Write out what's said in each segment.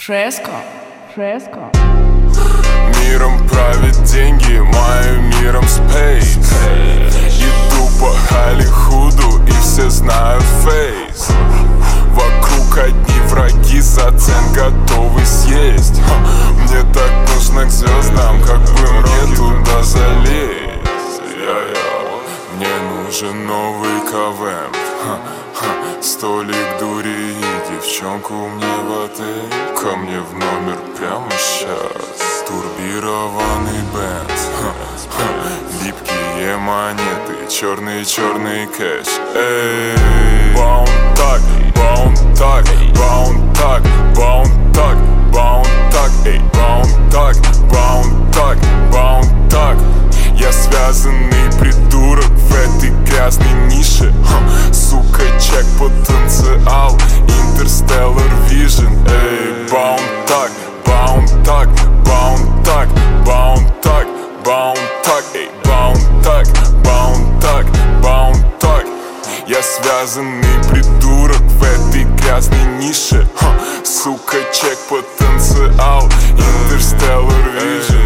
Fresco. Миром правят деньги, моим миром space. Иду по Холливуду и все знают фейс. Вокруг одни враги, зацен готовы съесть. Мне так нужно к звездам, как бы мне туда залезть. Мне нужен новый КВМ, столик дури и девчонку мне в отель. Ко мне в номер прямо сейчас. Турбированный Бенц, липкие монеты, черный кэш. Эй, баун так, баун так, баун так, баун так, баун так, эй, баун так, баун так, баун так. Я связанный придурок в этой грязной нише. Сука, чек, потенциал, Interstellar Vision. Эй, баун так, баун так, баун так, баун так, баун так, эй, баун так, баун так, баун так. Я связанный придурок в этой грязной нише. Сука, чек, потенциал, Interstellar Vision.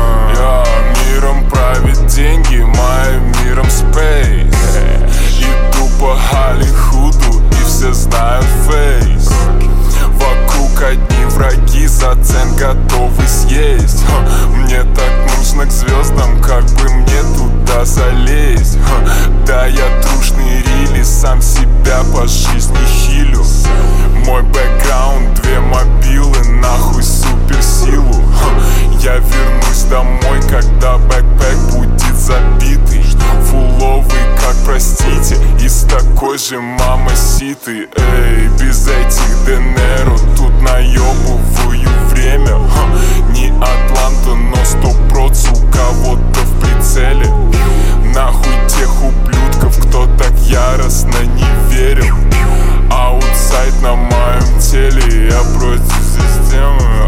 Миром правят деньги, моим миром space. Иду по Холливуду и все знают фейс. Вокруг одни враги, зацен готовы съесть. Мне так нужно к звездам, как бы мне туда залезть. Да, я трушный рили, сам себя по жизни хилю. Мой бэкграунд, две мобилы, нахуй суперсилу. Я вернусь домой, когда бэкпэк будет забитый. Фуловый, как простите, и с такой же мамаситой. Эй, без этих Денеро тут наебываю время. Не Атланта, но 100% у кого-то в прицеле. Нахуй тех ублюдков, кто так яростно не верил. Аутсайд на моем теле, я против системы.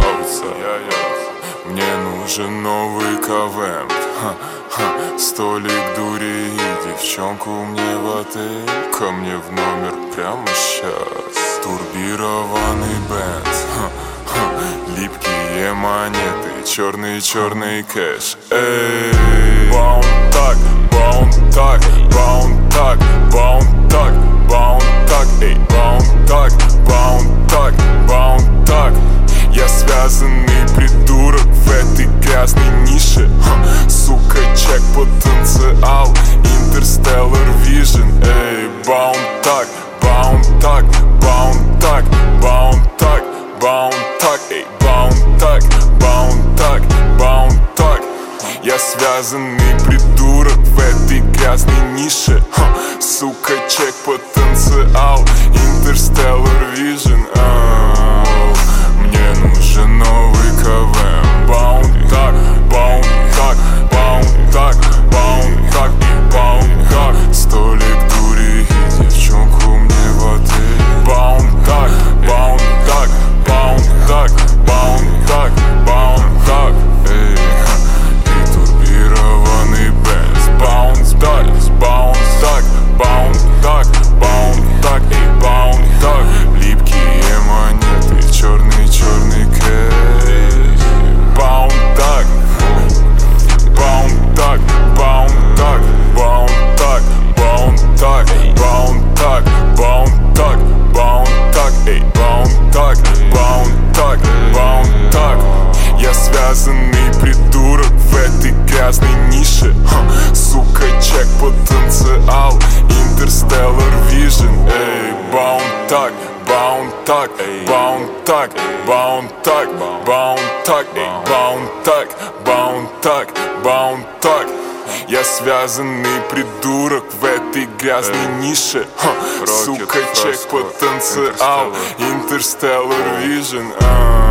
Мне нужен новый КВМ, столик дури и девчонку мне в отель. Ко мне в номер прямо сейчас. Турбированный Бенц, липкие монеты, черный кэш. Эй, баун так, баун так, баун так, баун так, баун так, эй, баун так, баун так, баун так. Я связанный придурок в этой грязной нише. Сука, чек, потенциал, Interstellar Vision. Эй, баун так, баун так, баун так, баун так, баун так, эй, баун так, баун так, баун так. Я связанный придурок в этой грязной нише. Сука, чек, потенциал, Interstellar Vision. Мне нужен новый КВМ. Баун так, баун так, баун так, баун так и баун так. Столик дури и девчонку мне в отель. Баун так, баун так, баун так, баун так, баун так. Эй, и турбированный Бенц. Баунс так, баунс так, баун так, баун так, эй, баун так. Липкие монеты, черный кэш. Баун так, баун так, баун так, баун так, баун так, баун так, баун так, баун так, эй, баун так, баун так, баун так. Я связанный придурок в этой грязной нише. Сука, чек, потенциал, Interstellar Vision. Эй, баун так, баун так, баун так, баун так, баун так, эй, баун так, баун так, баун так. Я связанный придурок в этой грязной нише. Сука, чек, потенциал, Interstellar Vision.